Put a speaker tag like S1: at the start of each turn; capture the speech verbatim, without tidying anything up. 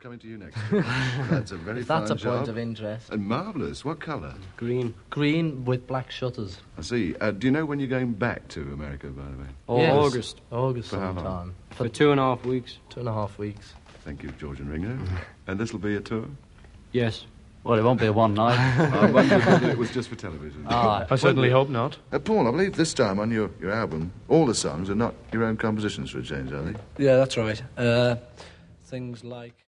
S1: coming to you next. That's a very
S2: If that's
S1: fine
S2: a point
S1: job.
S2: of interest.
S1: And marvellous. What colour?
S3: Green.
S2: Green with black shutters.
S1: I see. Uh, do you know when you're going back to America, by the way?
S3: Oh,
S2: Yes.
S3: August.
S2: August
S1: For how long?
S2: sometime.
S3: For two and a half weeks.
S2: Two and a half weeks.
S1: Thank you, George and Ringo. And this will be a tour?
S3: Yes.
S4: Well, it won't be a one night.
S1: I wondered whether it was just for television.
S2: Ah,
S5: I certainly hope not.
S1: Uh, Paul, I believe this time on your, your album, all the songs are not your own compositions for a change, are they?
S6: Yeah, that's right. Uh, things like...